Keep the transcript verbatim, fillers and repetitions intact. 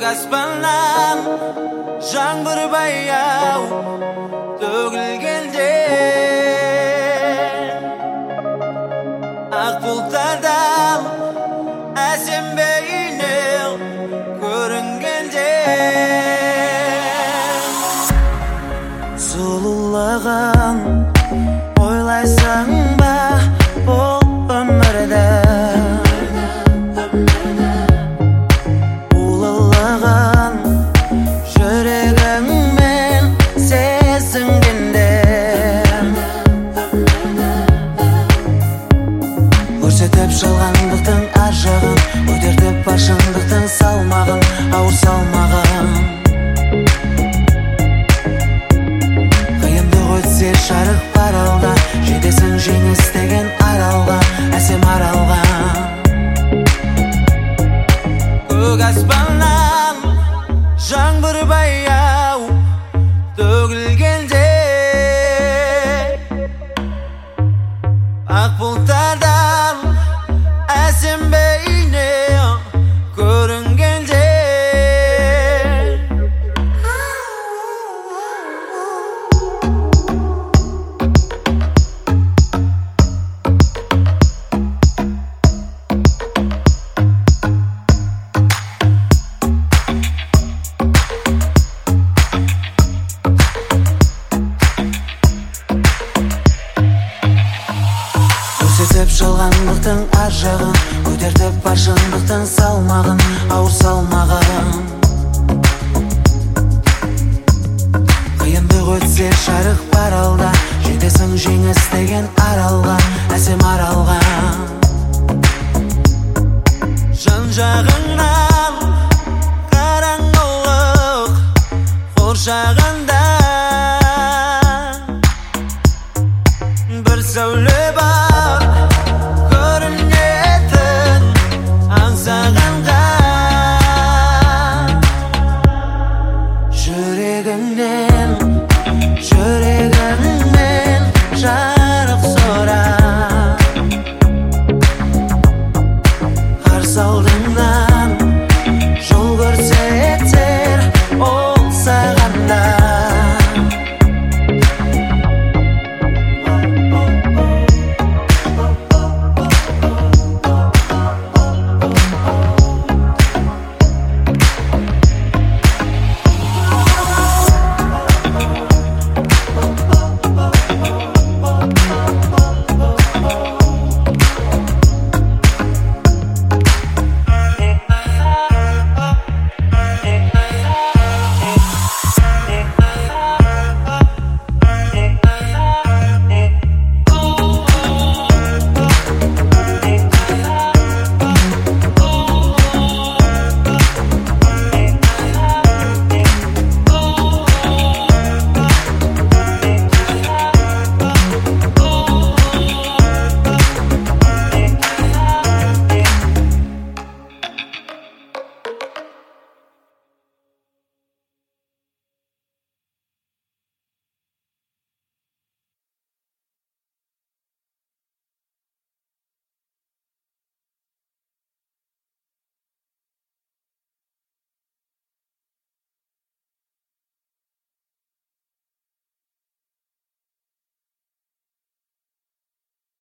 Көк аспаннан жаңбыр баяу төгілгенде, ақ бұлттардан әсем бейнең көрінгенде, сұлулығын ойлайсың ба бұл өмірді? Улылығын жүрегіңмен сезінгенде, көрсетіп жалғандықтың ар жағын, көтертіп бар шындықтың салмағын, ауыр салмағын. Қиындық өтсе жарық бар алда, жетесің жеңіс деген аралға, әсем аралға. Көк аспаннан жаңбыр баяу төгілгенде, ақ бұлттардан әсем бейнең көрінгенде, көрсетіп жалғандықтың ар жағын, көтертіп бар шындықтың салмағын, ауыр салмағын. Қиындық өтсе жарық бар алда, жетесің жеңіс деген аралға, әсем аралға. Жан жағыңнан қараңғылық қоршағанда, бір сәуле бар